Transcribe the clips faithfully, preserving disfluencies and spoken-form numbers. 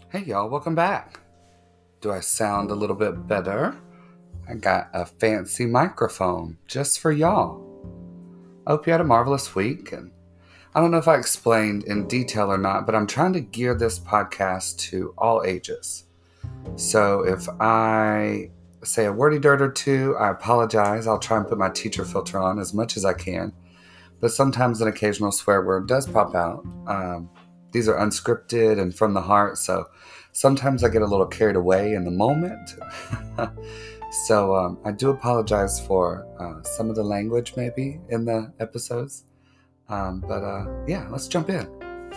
Hey y'all, welcome back. Do I sound a little bit better? I got a fancy microphone just for y'all. I hope you had a marvelous week, and I don't know if I explained in detail or not, but I'm trying to gear this podcast to all ages. So if I say a wordy dirt or two, I apologize. I'll try and put my teacher filter on as much as I can, but sometimes an occasional swear word does pop out. Um, these are unscripted and from the heart, so sometimes I get a little carried away in the moment. so um, I do apologize for uh, some of the language maybe in the episodes. Um, but uh, yeah, let's jump in.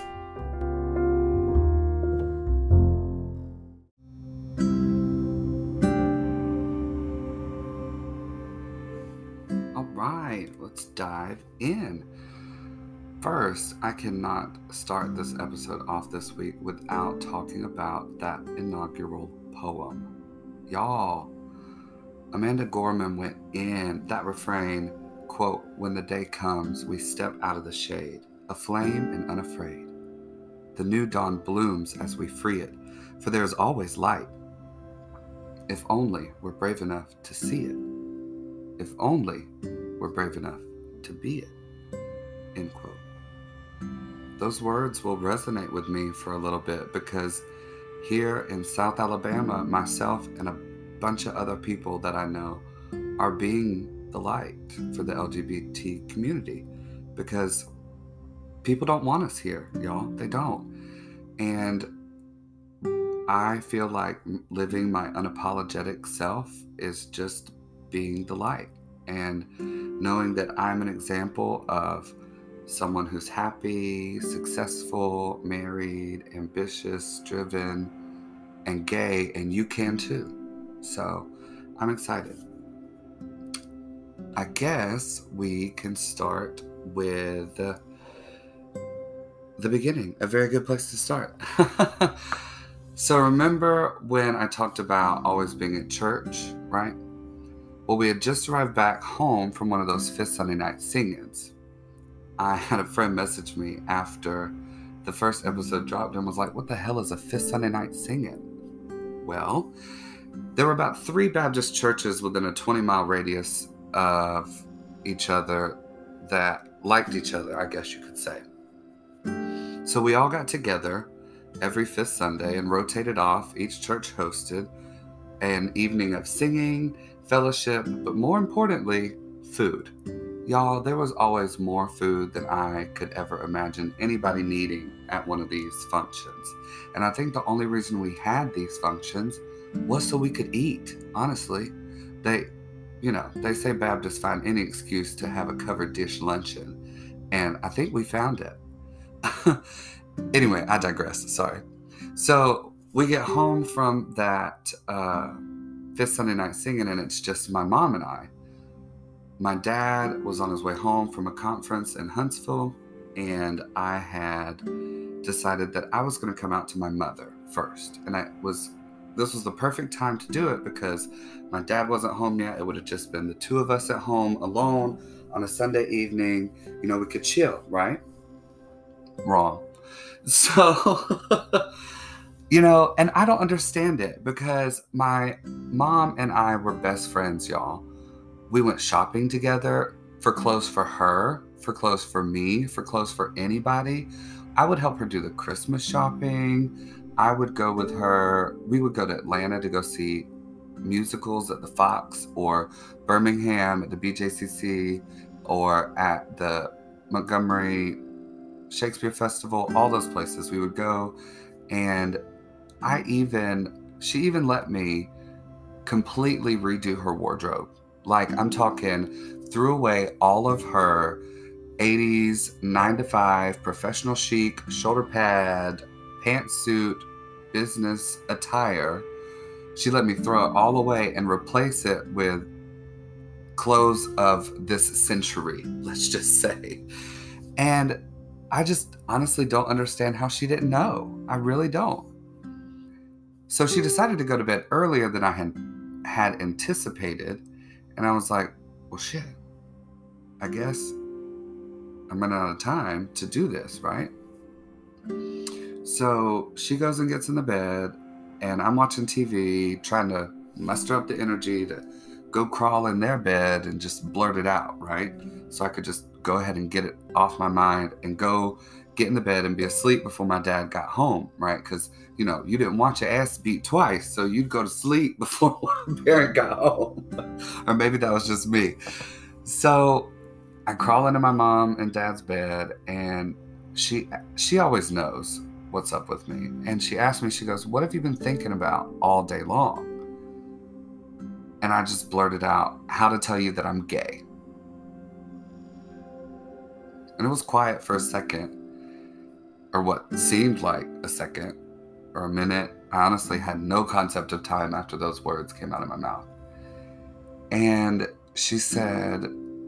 All right, let's dive in. First, I cannot start this episode off this week without talking about that inaugural poem. Y'all, Amanda Gorman went in. That refrain, quote, "When the day comes, we step out of the shade, aflame and unafraid. The new dawn blooms as we free it, for there is always light. If only we're brave enough to see it. If only we're brave enough to be it," end quote. Those words will resonate with me for a little bit because here in South Alabama, myself and a bunch of other people that I know are being the light for the L G B T community because people don't want us here, y'all. They don't. And I feel like living my unapologetic self is just being the light and knowing that I'm an example of someone who's happy, successful, married, ambitious, driven, and gay, and you can too. So I'm excited. I guess we can start with the beginning. A very good place to start. So remember when I talked about always being at church, right? Well, we had just arrived back home from one of those Fifth Sunday night sing-ins. I had a friend message me after the first episode dropped and was like, what the hell is a Fifth Sunday night sing-in? Well, there were about three Baptist churches within a twenty mile radius of each other that liked each other, I guess you could say. So we all got together every fifth Sunday and rotated off. Each church hosted an evening of singing, fellowship, but more importantly, food. Y'all, there was always more food than I could ever imagine anybody needing at one of these functions. And I think the only reason we had these functions was so we could eat, honestly. They, you know, they say Baptists find any excuse to have a covered dish luncheon. And I think we found it. Anyway, I digress, sorry. So we get home from that uh, Fifth Sunday night singing and it's just my mom and I. My dad was on his way home from a conference in Huntsville, and I had decided that I was going to come out to my mother first. And I was, this was the perfect time to do it because my dad wasn't home yet. It would have just been the two of us at home alone on a Sunday evening. You know, we could chill, right? Wrong. So, you know, and I don't understand it because my mom and I were best friends, y'all. We went shopping together for clothes for her, for clothes for me, for clothes for anybody. I would help her do the Christmas shopping. I would go with her. We would go to Atlanta to go see musicals at the Fox or Birmingham at the B J C C or at the Montgomery Shakespeare Festival, all those places we would go. And I even, she even let me completely redo her wardrobe. Like, I'm talking, threw away all of her eighties, nine to five, professional chic, shoulder pad, pantsuit, business attire. She let me throw it all away and replace it with clothes of this century, let's just say. And I just honestly don't understand how she didn't know. I really don't. So she decided to go to bed earlier than I had, had anticipated. And I was like, well, shit, I guess I'm running out of time to do this, right? So she goes and gets in the bed, and I'm watching T V, trying to muster up the energy to go crawl in their bed and just blurt it out, right? So I could just go ahead and get it off my mind and go get in the bed and be asleep before my dad got home, right? Because, you know, you didn't want your ass beat twice, so you'd go to sleep before one parent got home. Or maybe that was just me. So I crawl into my mom and dad's bed, and she she always knows what's up with me. And she asked me, she goes, "What have you been thinking about all day long?" And I just blurted out, "How to tell you that I'm gay." And it was quiet for a second, or what seemed like a second, or a minute. I honestly had no concept of time after those words came out of my mouth. And she said,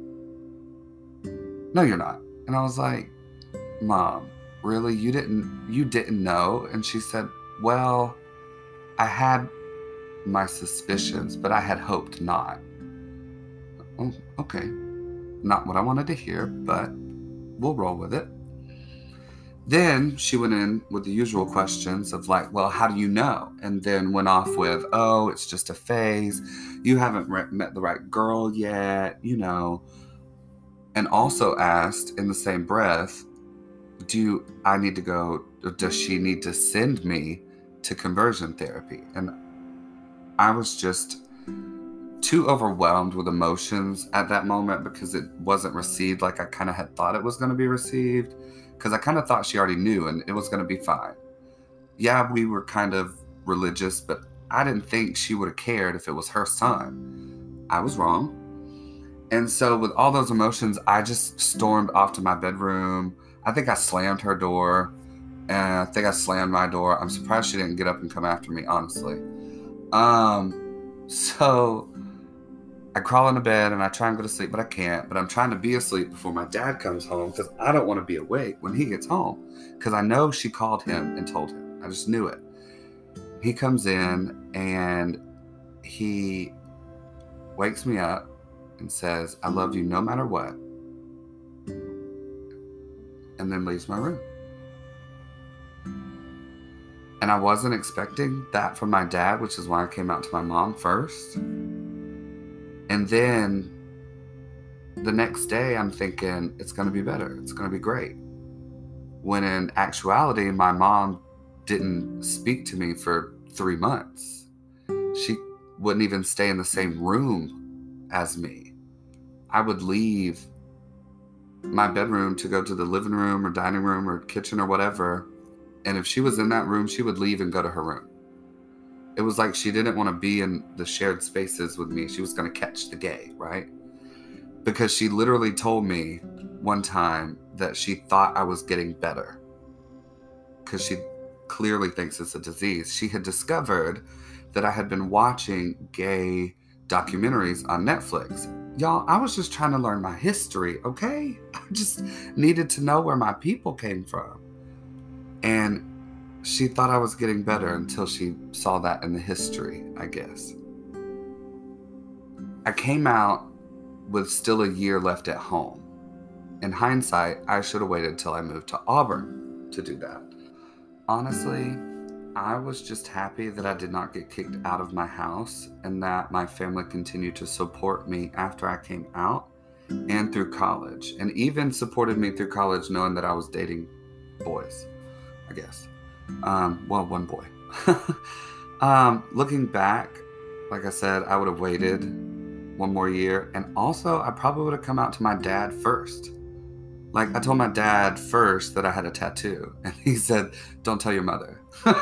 "No, you're not." And I was like, "Mom, really? You didn't you didn't know?" And she said, "Well, I had my suspicions, but I had hoped not." Oh, okay. Not what I wanted to hear, but we'll roll with it. Then she went in with the usual questions of like, "Well, how do you know?" And then went off with, "Oh, it's just a phase. You haven't re- met the right girl yet, you know." And also asked in the same breath, do I need to go, or does she need to send me to conversion therapy? And I was just too overwhelmed with emotions at that moment because it wasn't received like I kind of had thought it was going to be received. Because I kind of thought she already knew and it was going to be fine. Yeah, we were kind of religious, but I didn't think she would have cared if it was her son. I was wrong. And so with all those emotions, I just stormed off to my bedroom. I think I slammed her door, and I think I slammed my door. I'm surprised she didn't get up and come after me, honestly. Um, so I crawl into bed and I try and go to sleep, but I can't. But I'm trying to be asleep before my dad comes home because I don't want to be awake when he gets home. Because I know she called him and told him. I just knew it. He comes in and he wakes me up and says, "I love you no matter what." And then leaves my room. And I wasn't expecting that from my dad, which is why I came out to my mom first. And then the next day I'm thinking it's going to be better. It's going to be great. When in actuality, my mom didn't speak to me for three months. She wouldn't even stay in the same room as me. I would leave my bedroom to go to the living room or dining room or kitchen or whatever. And if she was in that room, she would leave and go to her room. It was like she didn't want to be in the shared spaces with me. She was going to catch the gay, right? Because she literally told me one time that she thought I was getting better. Because she clearly thinks it's a disease. She had discovered that I had been watching gay documentaries on Netflix. Y'all, I was just trying to learn my history, okay? I just needed to know where my people came from. And she thought I was getting better until she saw that in the history, I guess. I came out with still a year left at home. In hindsight, I should have waited till I moved to Auburn to do that. Honestly, I was just happy that I did not get kicked out of my house and that my family continued to support me after I came out and through college, and even supported me through college knowing that I was dating boys, I guess. Um, well, one boy. um, looking back, like I said, I would have waited one more year, and also I probably would have come out to my dad first. Like, I told my dad first that I had a tattoo, and he said, "Don't tell your mother."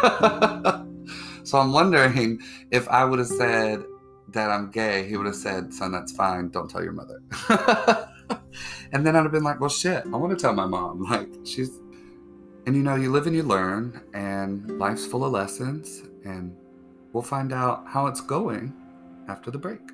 So I'm wondering if I would have said that I'm gay, he would have said, "Son, that's fine. Don't tell your mother." And then I'd have been like, well, shit, I want to tell my mom. Like, she's... And, you know, you live and you learn, and life's full of lessons, and we'll find out how it's going after the break.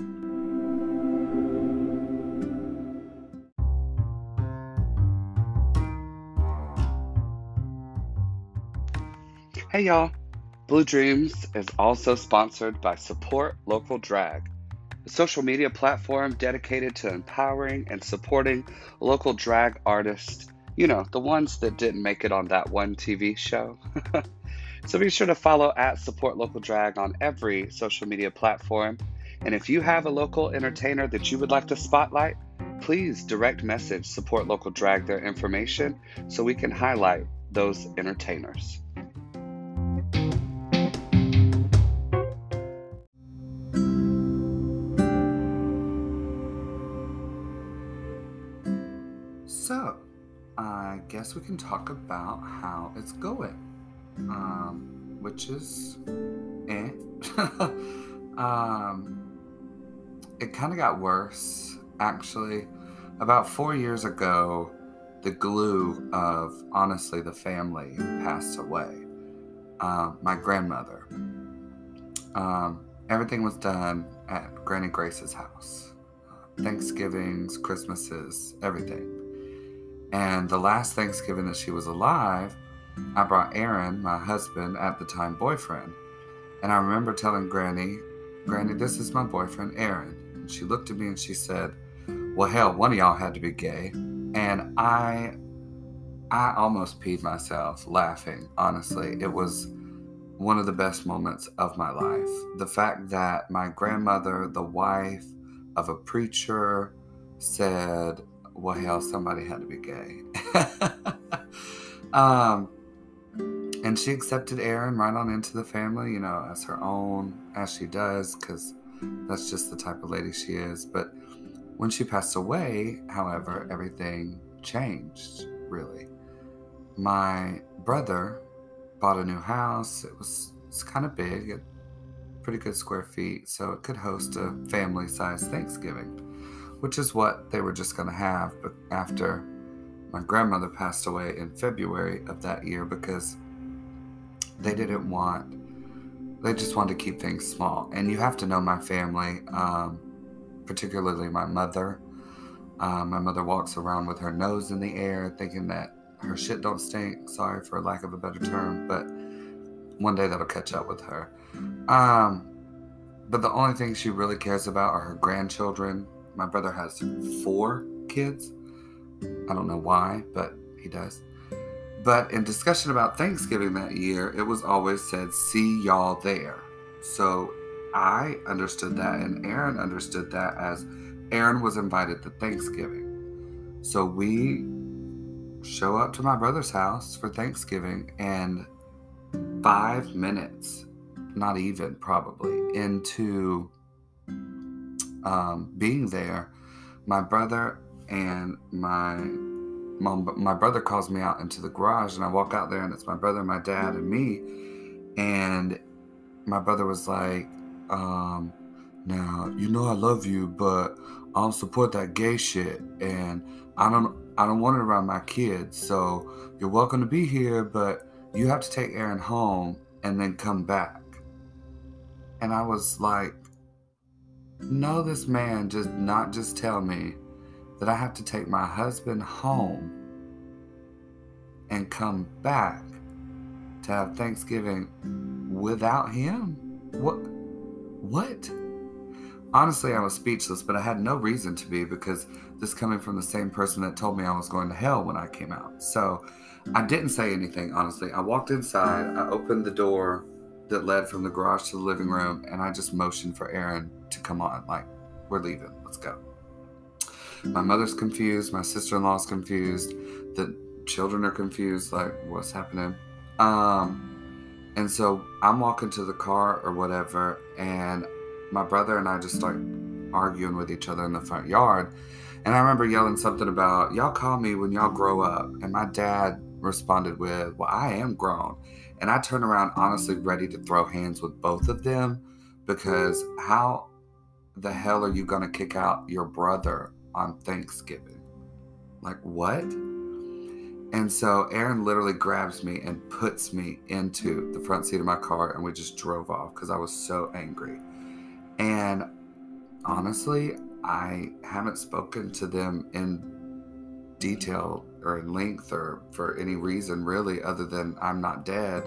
Hey y'all, Blue Dreams is also sponsored by Support Local Drag, a social media platform dedicated to empowering and supporting local drag artists, You know, the ones that didn't make it on that one T V show. So be sure to follow at Support Local Drag on every social media platform. And if you have a local entertainer that you would like to spotlight, please direct message Support Local Drag their information so we can highlight those entertainers. So, I guess we can talk about how it's going, um, which is eh. um, it kind of got worse, actually. About four years ago, the glue of, honestly, the family passed away. Uh, my grandmother. Um, everything was done at Granny Grace's house. Thanksgivings, Christmases, everything. And the last Thanksgiving that she was alive, I brought Aaron, my husband, at the time boyfriend. And I remember telling Granny, Granny, this is my boyfriend, Aaron. And she looked at me and she said, well, hell, one of y'all had to be gay. And I, I almost peed myself laughing, honestly. It was one of the best moments of my life. The fact that my grandmother, the wife of a preacher, said, well, hell, somebody had to be gay. um, and she accepted Aaron right on into the family, you know, as her own, as she does, because that's just the type of lady she is. But when she passed away, however, everything changed, really. My brother bought a new house. It was it's kind of big, it, pretty good square feet, so it could host a family-sized Thanksgiving, which is what they were just going to have but after my grandmother passed away in February of that year, because they didn't want, they just wanted to keep things small. And you have to know my family, um, particularly my mother. Uh, my mother walks around with her nose in the air thinking that her shit don't stink, sorry for lack of a better term, but one day that'll catch up with her. Um, but the only thing she really cares about are her grandchildren. My brother has four kids. I don't know why, but he does. But in discussion about Thanksgiving that year, it was always said, see y'all there. So I understood that, and Aaron understood that as Aaron was invited to Thanksgiving. So we show up to my brother's house for Thanksgiving, and five minutes, not even probably, into um, being there, my brother and my mom, my brother calls me out into the garage, and I walk out there, and it's my brother, my dad, and me. And my brother was like, um, now, you know I love you, but I don't support that gay shit, and I don't I don't want it around my kids, so you're welcome to be here, but you have to take Aaron home and then come back. And I was like, no, this man just not just tell me that I have to take my husband home and come back to have Thanksgiving without him? What? What? Honestly, I was speechless, but I had no reason to be, because this coming from the same person that told me I was going to hell when I came out. So I didn't say anything, honestly. I walked inside, I opened the door that led from the garage to the living room, and I just motioned for Aaron to come on. Like, we're leaving, let's go. My mother's confused, my sister-in-law's confused, the children are confused, like, what's happening? Um, and so I'm walking to the car or whatever, and my brother and I just start arguing with each other in the front yard. And I remember yelling something about, y'all call me when y'all grow up. And my dad responded with, well, I am grown. And I turned around, honestly, ready to throw hands with both of them, because how the hell are you going to kick out your brother on Thanksgiving? Like, what? And so Aaron literally grabs me and puts me into the front seat of my car, and we just drove off because I was so angry. And honestly, I haven't spoken to them in detail or in length or for any reason really, other than I'm not dead,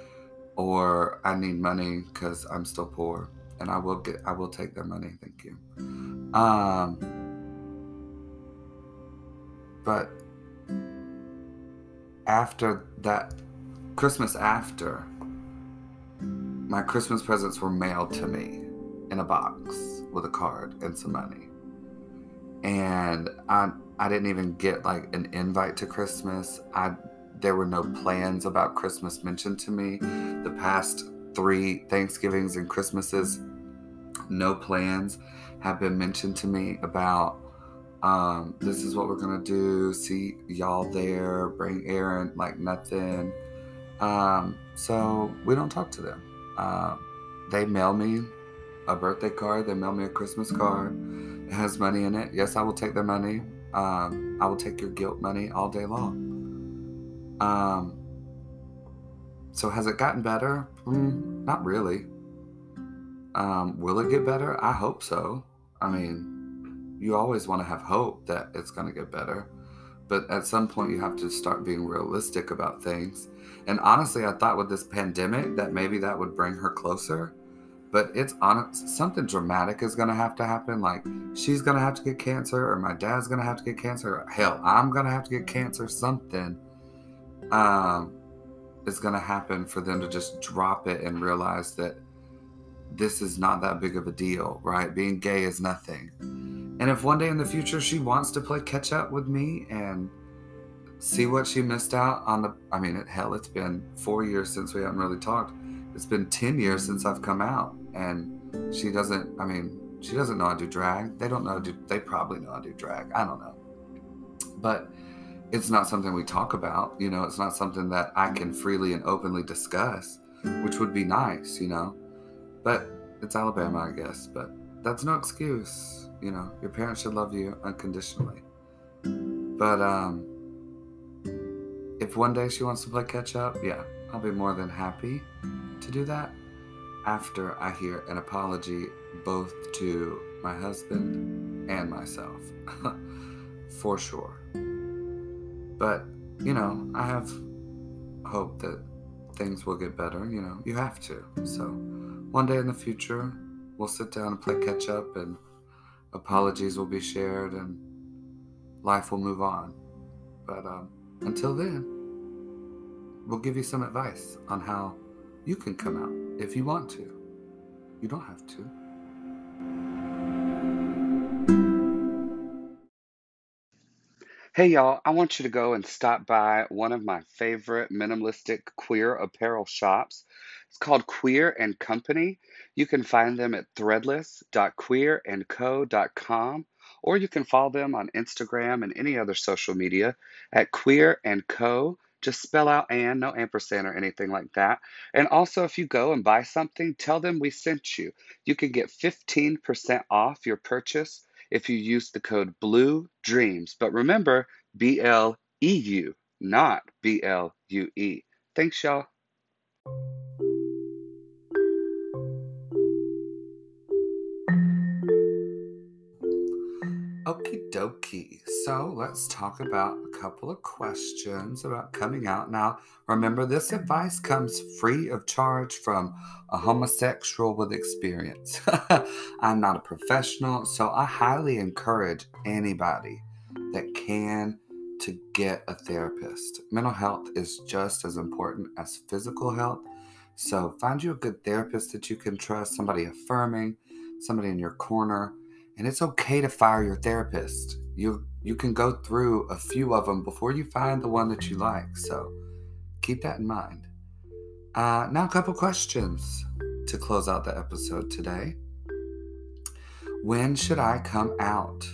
or I need money because I'm still poor, and I will get, I will take their money. Thank you. Um, but after that Christmas after, my Christmas presents were mailed to me in a box with a card and some money. And I I didn't even get like an invite to Christmas. I there were no plans about Christmas mentioned to me. The past three Thanksgivings and Christmases, no plans have been mentioned to me about um, this is what we're gonna do. See y'all there. Bring Aaron. Like nothing. Um, so we don't talk to them. Um, they mail me a birthday card. They mail me a Christmas card. It has money in it. Yes, I will take their money. Um, I will take your guilt money all day long. Um, so has it gotten better? Mm, not really. Um, will it get better? I hope so. I mean, you always want to have hope that it's going to get better. But at some point, you have to start being realistic about things. And honestly, I thought with this pandemic that maybe that would bring her closer. But it's honest, something dramatic is going to have to happen. Like, she's going to have to get cancer, or my dad's going to have to get cancer. Or hell, I'm going to have to get cancer. Something um, is going to happen for them to just drop it and realize that this is not that big of a deal, right? Being gay is nothing. And if one day in the future she wants to play catch up with me and see what she missed out on the, I mean, hell, it's been four years since we haven't really talked. It's been ten years since I've come out, and she doesn't, I mean, she doesn't know I do drag. They don't know, do, they probably know I do drag. I don't know. But it's not something we talk about, you know, it's not something that I can freely and openly discuss, which would be nice, you know. But it's Alabama, I guess, but that's no excuse. You know, your parents should love you unconditionally. But um, if one day she wants to play catch up, yeah, I'll be more than happy to do that after I hear an apology both to my husband and myself, for sure. But, you know, I have hope that things will get better. You know, you have to. So one day in the future, we'll sit down and play catch up, and apologies will be shared, and life will move on. But um, until then, we'll give you some advice on how you can come out if you want to. You don't have to. Hey y'all, I want you to go and stop by one of my favorite minimalistic queer apparel shops. It's called Queer and Company. You can find them at threadless dot queer and co dot com, or you can follow them on Instagram and any other social media at Queer and Co. Just spell out and, no ampersand or anything like that. And also, if you go and buy something, tell them we sent you. You can get fifteen percent off your purchase if you use the code Blue Dreams. But remember, B L E U, not B L U E. Thanks, y'all. Okie dokie. So let's talk about a couple of questions about coming out. Now, remember, this advice comes free of charge from a homosexual with experience. I'm not a professional, so I highly encourage anybody that can to get a therapist. Mental health is just as important as physical health. So find you a good therapist that you can trust, somebody affirming, somebody in your corner. And it's okay to fire your therapist. You you can go through a few of them before you find the one that you like. So keep that in mind. Uh, now a couple questions to close out the episode today. When should I come out?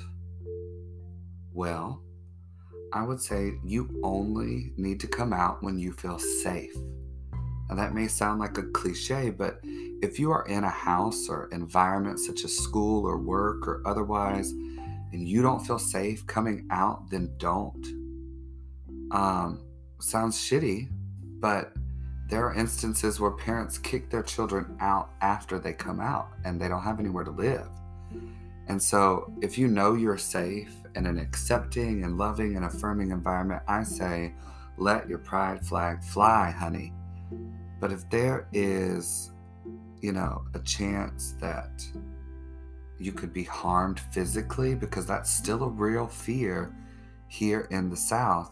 Well, I would say you only need to come out when you feel safe. Now that may sound like a cliche, but if you are in a house or environment such as school or work or otherwise, and you don't feel safe coming out, then don't. Um, sounds shitty, but there are instances where parents kick their children out after they come out and they don't have anywhere to live. And so if you know you're safe in an accepting and loving and affirming environment, I say, let your pride flag fly, honey. But if there is, you know, a chance that you could be harmed physically, because that's still a real fear here in the South,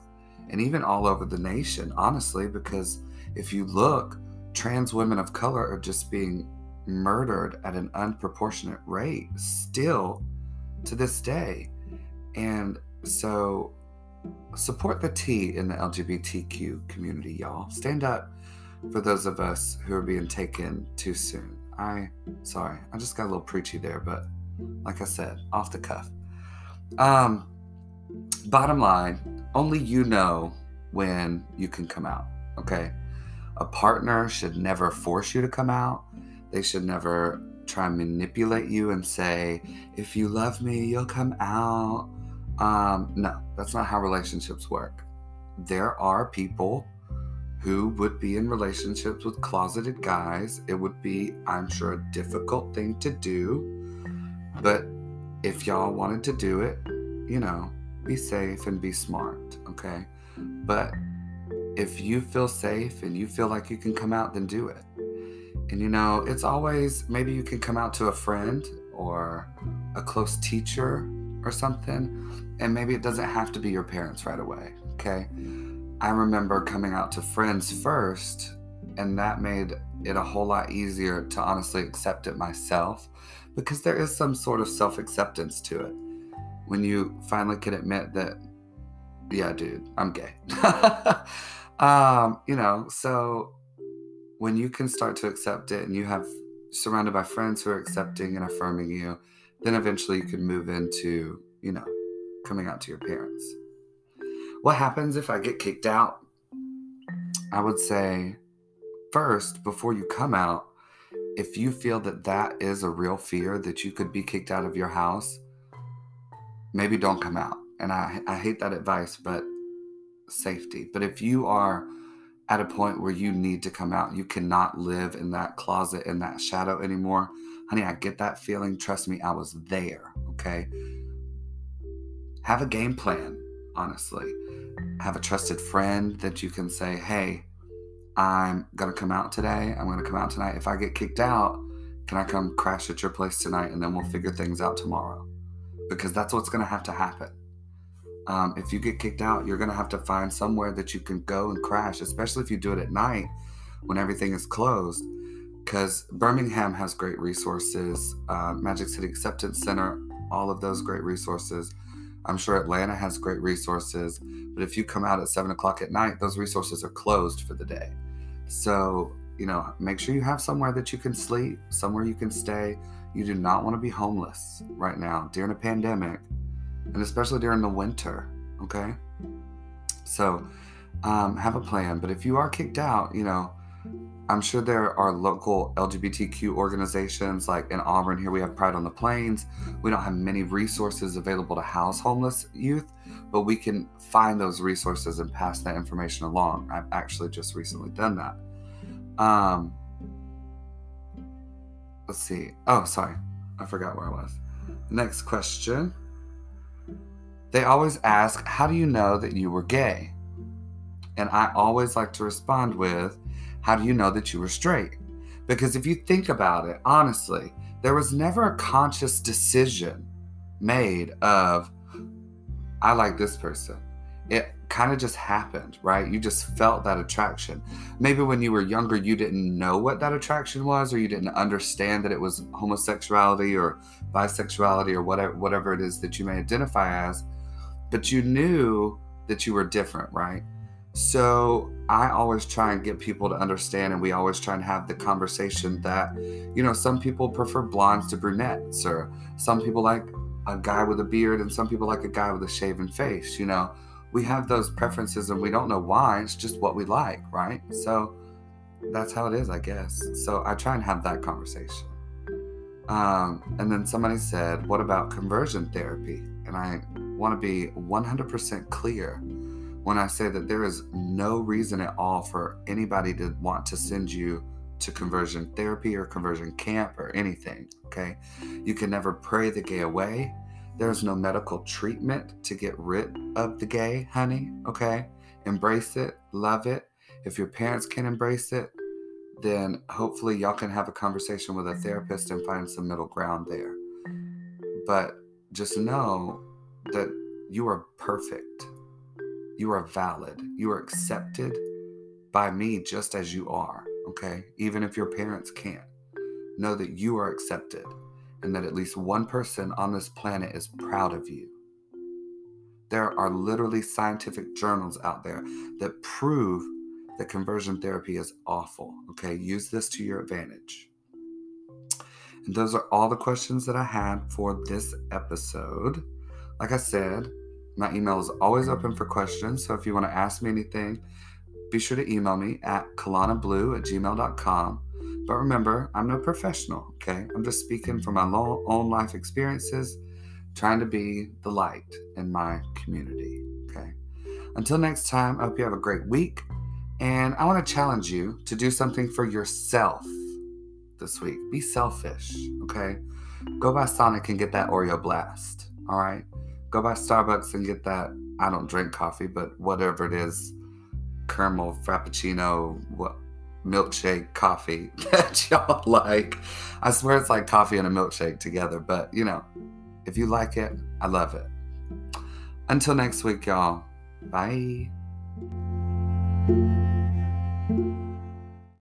and even all over the nation, honestly, because if you look, trans women of color are just being murdered at an unproportionate rate still to this day. And so support the T in the L G B T Q community, y'all. Stand up for those of us who are being taken too soon. I, sorry, I just got a little preachy there, but like I said, off the cuff. Um, bottom line, only you know when you can come out, okay? A partner should never force you to come out. They should never try and manipulate you and say, if you love me, you'll come out. Um, no, that's not how relationships work. There are people who would be in relationships with closeted guys. It would be, I'm sure, a difficult thing to do. But if y'all wanted to do it, you know, be safe and be smart, okay? But if you feel safe and you feel like you can come out, then do it. And you know, it's always, maybe you can come out to a friend or a close teacher or something, and maybe it doesn't have to be your parents right away, okay? I remember coming out to friends first, and that made it a whole lot easier to honestly accept it myself, because there is some sort of self-acceptance to it. When you finally can admit that, yeah, dude, I'm gay. um, you know, so when you can start to accept it and you have surrounded by friends who are accepting and affirming you, then eventually you can move into, you know, coming out to your parents. What happens if I get kicked out? I would say, first, before you come out, if you feel that that is a real fear, that you could be kicked out of your house, maybe don't come out. And I, I hate that advice, but safety. But if you are at a point where you need to come out, you cannot live in that closet, in that shadow anymore, honey, I get that feeling. Trust me, I was there, okay? Have a game plan, honestly. Have a trusted friend that you can say, hey, I'm going to come out today. I'm going to come out tonight. If I get kicked out, can I come crash at your place tonight, and then we'll figure things out tomorrow? Because that's what's going to have to happen. Um, if you get kicked out, you're going to have to find somewhere that you can go and crash, especially if you do it at night when everything is closed. Because Birmingham has great resources, uh, Magic City Acceptance Center, all of those great resources. I'm sure Atlanta has great resources. But if you come out at seven o'clock at night, those resources are closed for the day. So, you know, make sure you have somewhere that you can sleep, somewhere you can stay. You do not want to be homeless right now during a pandemic, and especially during the winter, okay? So um, have a plan. But if you are kicked out, you know, I'm sure there are local L G B T Q organizations, like in Auburn here, we have Pride on the Plains. We don't have many resources available to house homeless youth, but we can find those resources and pass that information along. I've actually just recently done that. Um, let's see. Oh, sorry. I forgot where I was. Next question. They always ask, how do you know that you were gay? And I always like to respond with, how do you know that you were straight? Because if you think about it, honestly, there was never a conscious decision made of, I like this person. It kind of just happened, right? You just felt that attraction. Maybe when you were younger, you didn't know what that attraction was, or you didn't understand that it was homosexuality or bisexuality or whatever, whatever it is that you may identify as, but you knew that you were different, right? So I always try and get people to understand, and we always try and have the conversation that, you know, some people prefer blondes to brunettes, or some people like a guy with a beard and some people like a guy with a shaven face. You know, we have those preferences and we don't know why. It's just what we like, right? So that's how it is, I guess. So I try and have that conversation. Um, and then somebody said, what about conversion therapy? And I want to be one hundred percent clear when I say that there is no reason at all for anybody to want to send you to conversion therapy or conversion camp or anything, okay? You can never pray the gay away. There's no medical treatment to get rid of the gay, honey, okay? Embrace it, love it. If your parents can embrace it, then hopefully y'all can have a conversation with a therapist and find some middle ground there. But just know that you are perfect. You are valid. You are accepted by me just as you are, okay? Even if your parents can't. Know that you are accepted and that at least one person on this planet is proud of you. There are literally scientific journals out there that prove that conversion therapy is awful, okay? Use this to your advantage. And those are all the questions that I had for this episode. Like I said, my email is always open for questions. So if you want to ask me anything, be sure to email me at kalana blue at gmail dot com. But remember, I'm no professional, okay? I'm just speaking from my own life experiences, trying to be the light in my community, okay? Until next time, I hope you have a great week. And I want to challenge you to do something for yourself this week. Be selfish, okay? Go by Sonic and get that Oreo Blast, all right? Go by Starbucks and get that, I don't drink coffee, but whatever it is, caramel frappuccino, what, milkshake coffee that y'all like. I swear it's like coffee and a milkshake together, but you know, if you like it, I love it. Until next week, y'all. Bye.